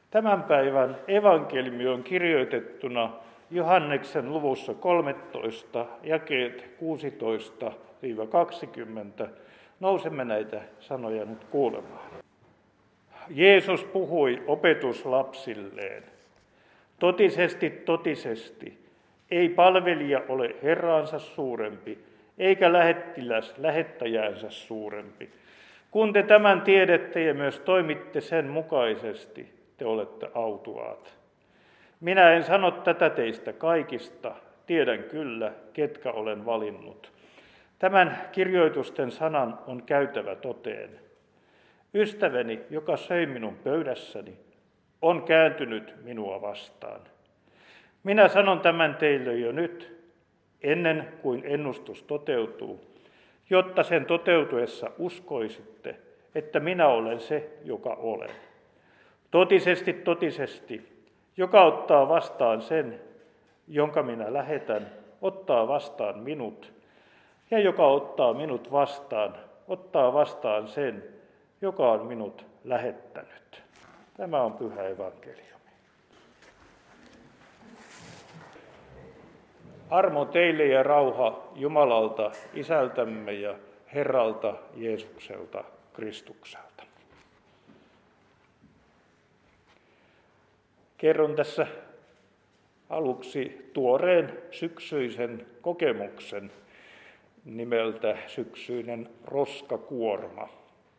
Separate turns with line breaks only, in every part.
Tämän päivän evankeliumi on kirjoitettuna Johanneksen luvussa 13, jakeet 16-20. Nousemme näitä sanoja nyt kuulemaan. Jeesus puhui opetuslapsilleen. Totisesti, totisesti, ei palvelija ole herraansa suurempi, eikä lähettiläs lähettäjäänsä suurempi. Kun te tämän tiedätte ja myös toimitte sen mukaisesti, te olette autuaat. Minä en sano tätä teistä kaikista, tiedän kyllä, ketkä olen valinnut. Tämän kirjoitusten sanan on käytävä toteen. Ystäväni, joka söi minun pöydässäni, on kääntynyt minua vastaan. Minä sanon tämän teille jo nyt, ennen kuin ennustus toteutuu, jotta sen toteutuessa uskoisitte, että minä olen se, joka olen. Totisesti, totisesti, joka ottaa vastaan sen, jonka minä lähetän, ottaa vastaan minut, ja joka ottaa minut vastaan, ottaa vastaan sen, joka on minut lähettänyt. Tämä on pyhä evankeliumi. Armo teille ja rauha Jumalalta, Isältämme ja Herralta Jeesukselta Kristukselta. Kerron tässä aluksi tuoreen syksyisen kokemuksen nimeltä syksyinen roskakuorma.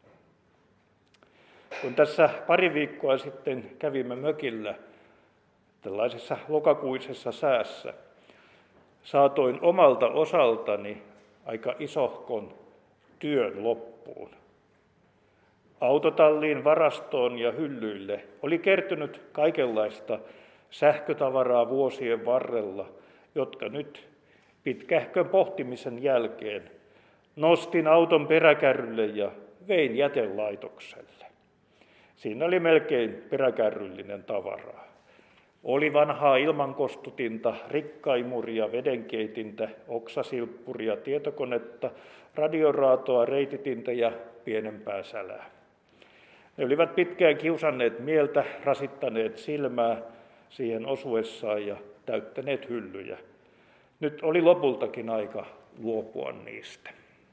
Kun tässä pari viikkoa sitten kävimme mökillä tällaisessa lokakuisessa säässä, saatoin omalta osaltani aika isohkon työn loppuun. Autotalliin, varastoon ja hyllyille oli kertynyt kaikenlaista sähkötavaraa vuosien varrella, jotka nyt pitkähkön pohtimisen jälkeen nostin auton peräkärrylle ja vein jätelaitokselle. Siinä oli melkein peräkärryllinen tavaraa. Oli vanhaa ilmankostutinta, rikkaimuria, vedenkeitintä, oksasilppuria, tietokonetta, radioraatoa, reititintä ja pienempää sälää. Ne olivat pitkään kiusanneet mieltä, rasittaneet silmää siihen osuessaan ja täyttäneet hyllyjä. Nyt oli lopultakin aika luopua niistä.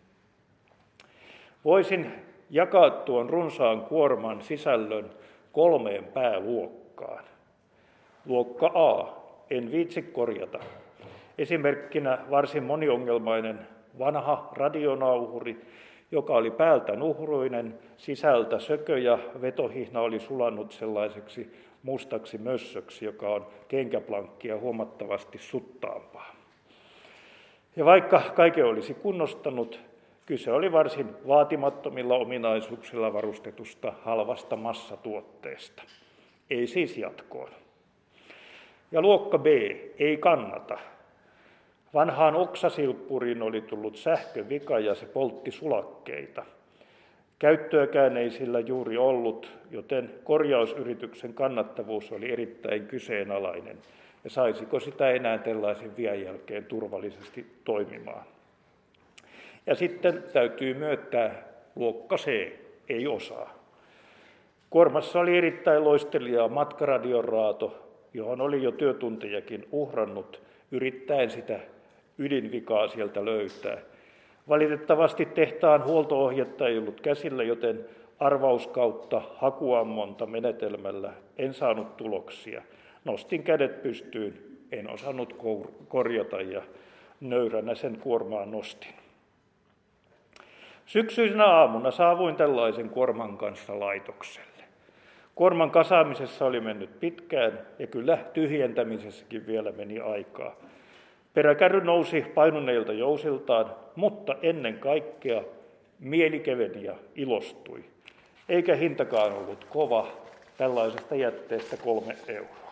Voisin jakaa tuon runsaan kuorman sisällön 3 pääluokkaan. Luokka A, en viitsi korjata. Esimerkkinä varsin moniongelmainen vanha radionauhuri, joka oli päältä nuhruinen, sisältä sökö ja vetohihna oli sulannut sellaiseksi mustaksi mössöksi, joka on kenkäplankkia huomattavasti suttaampaa. Ja vaikka kaiken olisi kunnostanut, kyse oli varsin vaatimattomilla ominaisuuksilla varustetusta halvasta massatuotteesta. Ei siis jatkoon. Ja luokka B, ei kannata. Vanhaan oksasilppuriin oli tullut sähkövika ja se poltti sulakkeita. Käyttöäkään ei sillä juuri ollut, joten korjausyrityksen kannattavuus oli erittäin kyseenalainen. Ja saisiko sitä enää tällaisen vian jälkeen turvallisesti toimimaan. Ja sitten täytyy myöntää luokka C, ei osaa. Kuormassa oli erittäin loistelija matkaradionraato, johon oli jo työtuntejakin uhrannut, yrittäen sitä ydinvikaa sieltä löytää. Valitettavasti tehtaan huolto-ohjetta ei ollut käsillä, joten arvauskautta hakuammonta menetelmällä en saanut tuloksia. Nostin kädet pystyyn, en osannut korjata ja nöyränä sen kuormaa nostin. Syksyisenä aamuna saavuin tällaisen kuorman kanssa laitokselle. Kuorman kasaamisessa oli mennyt pitkään ja kyllä tyhjentämisessäkin vielä meni aikaa. Peräkärry nousi painuneilta jousiltaan, mutta ennen kaikkea mieli keveni ja ilostui. Eikä hintakaan ollut kova, tällaisesta jätteestä 3 euroa.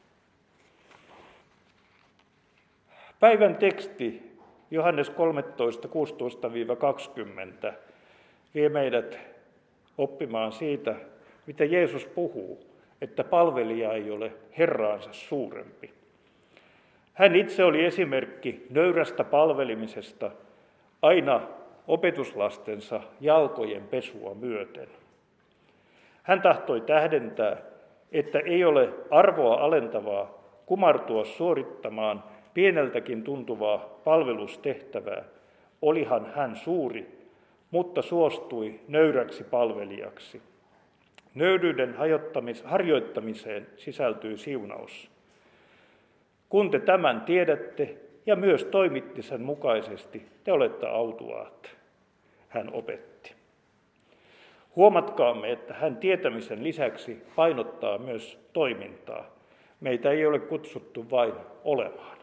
Päivän teksti Johannes 13, 16-20 vie meidät oppimaan siitä, mitä Jeesus puhuu, että palvelija ei ole herraansa suurempi. Hän itse oli esimerkki nöyrästä palvelemisesta aina opetuslastensa jalkojen pesua myöten. Hän tahtoi tähdentää, että ei ole arvoa alentavaa kumartua suorittamaan pieneltäkin tuntuvaa palvelustehtävää, olihan hän suuri, mutta suostui nöyräksi palvelijaksi. Nöyryyden harjoittamiseen sisältyy siunaus. Kun te tämän tiedätte ja myös toimitte sen mukaisesti, te olette autuaat, hän opetti. Huomatkaamme, että hän tietämisen lisäksi painottaa myös toimintaa. Meitä ei ole kutsuttu vain olemaan.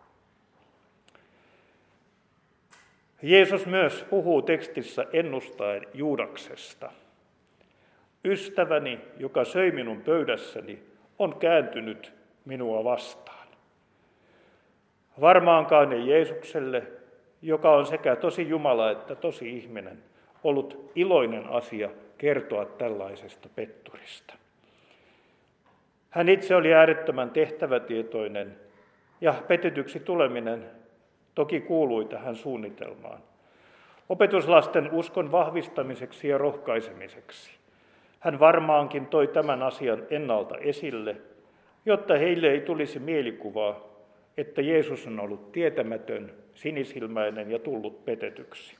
Jeesus myös puhuu tekstissä ennustaen Juudaksesta. Ystäväni, joka söi minun pöydässäni, on kääntynyt minua vastaan. Varmaankaan ei Jeesukselle, joka on sekä tosi Jumala että tosi ihminen, ollut iloinen asia kertoa tällaisesta petturista. Hän itse oli äärettömän tehtävätietoinen ja petetyksi tuleminen toki kuului tähän suunnitelmaan. Opetuslasten uskon vahvistamiseksi ja rohkaisemiseksi. Hän varmaankin toi tämän asian ennalta esille, jotta heille ei tulisi mielikuvaa, että Jeesus on ollut tietämätön, sinisilmäinen ja tullut petetyksi.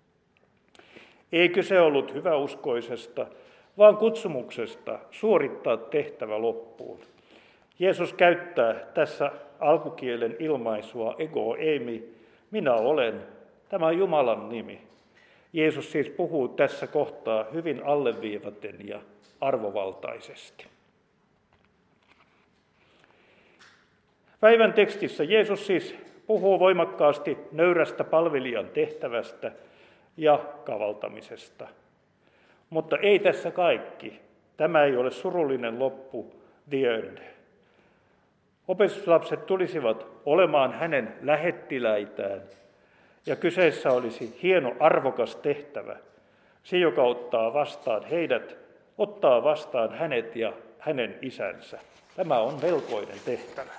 Ei kyse ollut hyväuskoisesta, vaan kutsumuksesta suorittaa tehtävä loppuun. Jeesus käyttää tässä alkukielen ilmaisua ego eimi, minä olen, tämä on Jumalan nimi. Jeesus siis puhuu tässä kohtaa hyvin alleviivaten ja arvovaltaisesti. Päivän tekstissä Jeesus siis puhuu voimakkaasti nöyrästä palvelijan tehtävästä ja kavaltamisesta. Mutta ei tässä kaikki. Tämä ei ole surullinen loppu, the end. Opetuslapset tulisivat olemaan hänen lähettiläitään, ja kyseessä olisi hieno arvokas tehtävä. Se, joka ottaa vastaan heidät, ottaa vastaan hänet ja hänen isänsä. Tämä on melkoinen tehtävä.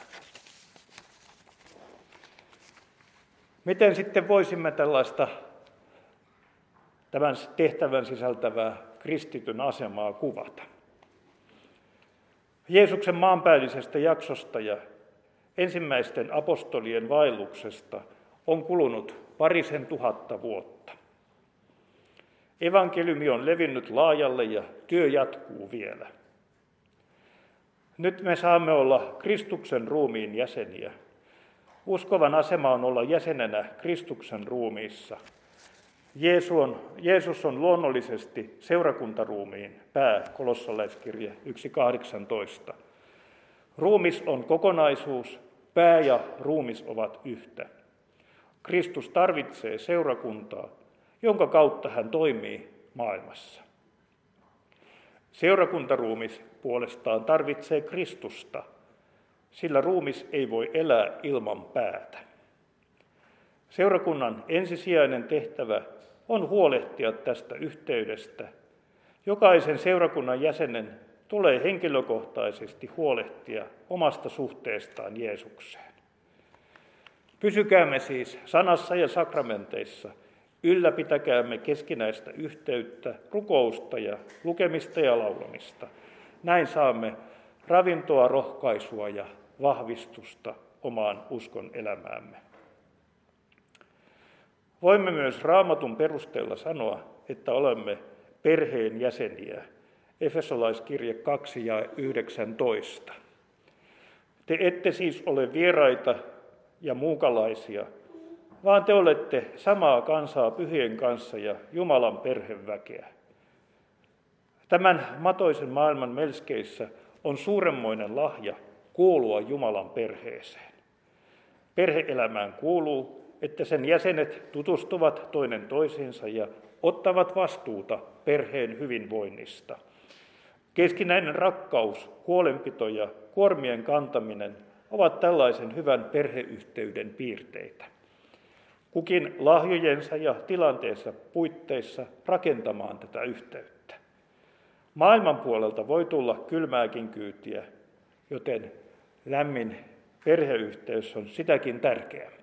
Miten sitten voisimme tällaista tämän tehtävän sisältävää kristityn asemaa kuvata? Jeesuksen maanpäällisestä jaksosta ja ensimmäisten apostolien vaelluksesta on kulunut 2,500 vuotta. Evankeliumi on levinnyt laajalle ja työ jatkuu vielä. Nyt me saamme olla Kristuksen ruumiin jäseniä. Uskovan asema on olla jäsenenä Kristuksen ruumiissa. Jeesus on luonnollisesti seurakuntaruumiin pää, kolossalaiskirje 1.18. Ruumis on kokonaisuus, pää ja ruumis ovat yhtä. Kristus tarvitsee seurakuntaa, jonka kautta hän toimii maailmassa. Seurakuntaruumis puolestaan tarvitsee Kristusta, sillä ruumis ei voi elää ilman päätä. Seurakunnan ensisijainen tehtävä on huolehtia tästä yhteydestä. Jokaisen seurakunnan jäsenen tulee henkilökohtaisesti huolehtia omasta suhteestaan Jeesukseen. Pysykäämme siis sanassa ja sakramenteissa, ylläpitäkäämme keskinäistä yhteyttä, rukousta ja lukemista ja laulamista. Näin saamme ravintoa, rohkaisua ja vahvistusta omaan uskon elämäämme. Voimme myös Raamatun perusteella sanoa, että olemme perheen jäseniä. Efesolaiskirje 2:19. Te ette siis ole vieraita ja muukalaisia, vaan te olette samaa kansaa pyhien kanssa ja Jumalan perheväkeä. Tämän matoisen maailman melskeissä on suuremmoinen lahja kuulua Jumalan perheeseen. Perhe-elämään kuuluu, että sen jäsenet tutustuvat toinen toisiinsa ja ottavat vastuuta perheen hyvinvoinnista. Keskinäinen rakkaus, huolenpito ja kuormien kantaminen ovat tällaisen hyvän perheyhteyden piirteitä. Kukin lahjojensa ja tilanteensa puitteissa rakentamaan tätä yhteyttä. Maailman puolelta voi tulla kylmääkin kyytiä, joten lämmin perheyhteys on sitäkin tärkeämpi.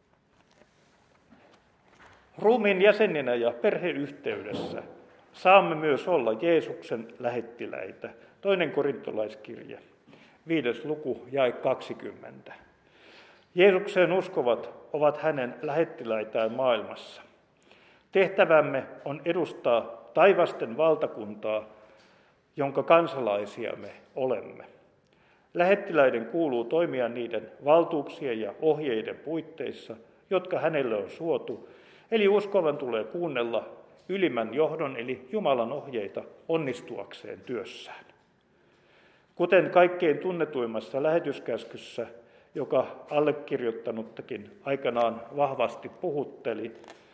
Ruumiin jäseninä ja perheyhteydessä saamme myös olla Jeesuksen lähettiläitä, 2. korintolaiskirje, 5. luku, jae 20. Jeesukseen uskovat ovat hänen lähettiläitään maailmassa. Tehtävämme on edustaa taivasten valtakuntaa, jonka kansalaisia me olemme. Lähettiläiden kuuluu toimia niiden valtuuksien ja ohjeiden puitteissa, jotka hänelle on suotu, eli uskovan tulee kuunnella ylimmän johdon eli Jumalan ohjeita onnistuakseen työssään. Kuten kaikkein tunnetuimmassa lähetyskäskyssä, joka allekirjoittanuttakin aikanaan vahvasti puhutteli,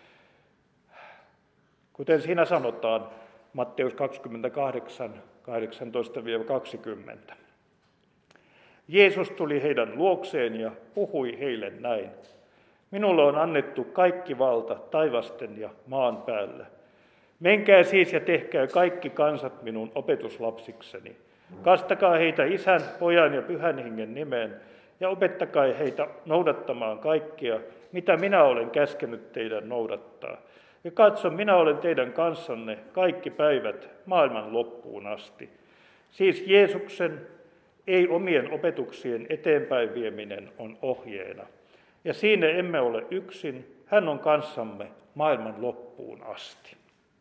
kuten siinä sanotaan Matteus 28, 18-20. Jeesus tuli heidän luokseen ja puhui heille näin. Minulle on annettu kaikki valta taivasten ja maan päällä. Menkää siis ja tehkää kaikki kansat minun opetuslapsikseni. Kastakaa heitä Isän, Pojan ja Pyhän Hengen nimeen ja opettakaa heitä noudattamaan kaikkia, mitä minä olen käskenyt teidän noudattaa. Ja katso, minä olen teidän kanssanne kaikki päivät maailman loppuun asti. Siis Jeesuksen, ei omien opetuksien eteenpäin vieminen on ohjeena. Ja siinä emme ole yksin, hän on kanssamme maailman loppuun asti.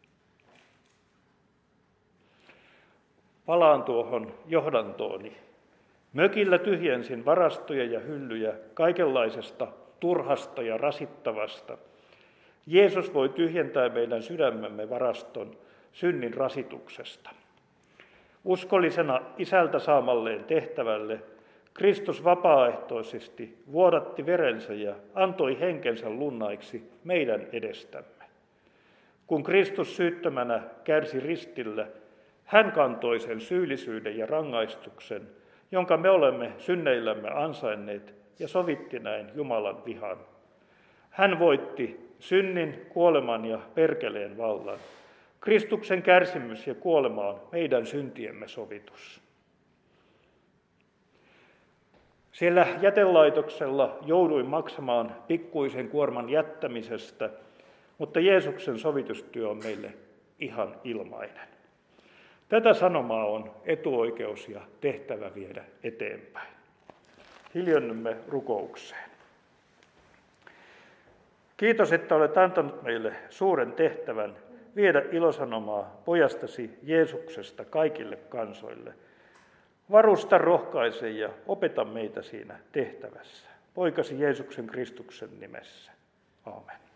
Palaan tuohon johdantooni. Mökillä tyhjensin varastoja ja hyllyjä kaikenlaisesta turhasta ja rasittavasta. Jeesus voi tyhjentää meidän sydämemme varaston synnin rasituksesta. Uskollisena Isältä saamalleen tehtävälle Kristus vapaaehtoisesti vuodatti verensä ja antoi henkensä lunnaiksi meidän edestämme. Kun Kristus syyttömänä kärsi ristillä, hän kantoi sen syyllisyyden ja rangaistuksen, jonka me olemme synneillämme ansainneet ja sovitti näin Jumalan vihan. Hän voitti synnin, kuoleman ja perkeleen vallan. Kristuksen kärsimys ja kuolema on meidän syntiemme sovitus. Siellä jätelaitoksella jouduin maksamaan pikkuisen kuorman jättämisestä, mutta Jeesuksen sovitustyö on meille ihan ilmainen. Tätä sanomaa on etuoikeus ja tehtävä viedä eteenpäin. Hiljennymme rukoukseen. Kiitos, että olet antanut meille suuren tehtävän viedä ilosanomaa pojastasi Jeesuksesta kaikille kansoille. Varusta, rohkaise ja opeta meitä siinä tehtävässä. Poikasi Jeesuksen Kristuksen nimessä. Aamen.